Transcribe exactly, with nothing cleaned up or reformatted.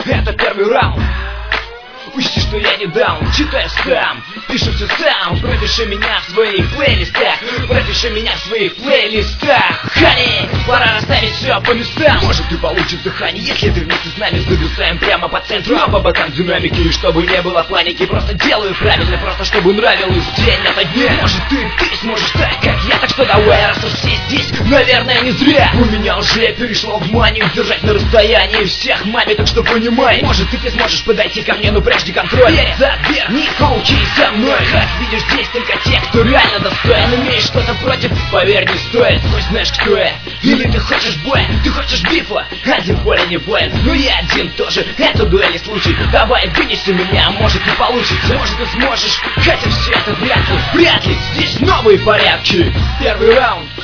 Это первый раунд. Учти, что я не даун, читаю сам, пишу все сам. Пропиши меня в своих плейлистах, пропиши меня в своих плейлистах. Хани, пора расставить все по местам. Может, ты получишь дыхание, если ты вместе с нами зависаем прямо по центру, а по бокам динамики. И чтобы не было паники, просто делаю правильно, просто чтобы нравилось день ото дня. Может, ты, ты сможешь так, как я, так что давай, раз уж все здесь, наверное, не зря. У меня уже перешло в манию держать на расстоянии всех маме, так что понимай. Может, ты, ты сможешь подойти ко мне, но прежде контроль. Задвер, не коучи со мной. Как видишь, здесь только те, кто реально достоин. Имеешь что-то против, поверь, не стоит. Хоть знаешь, кто я. Или ты хочешь боя, ты хочешь бифа. Один поле не воин, но я один тоже. Это дуэль случай, давай вынеси меня. Может, не получится, может, ты сможешь. Хотя все это вряд ли, вряд ли. Здесь новые порядки. Первый раунд.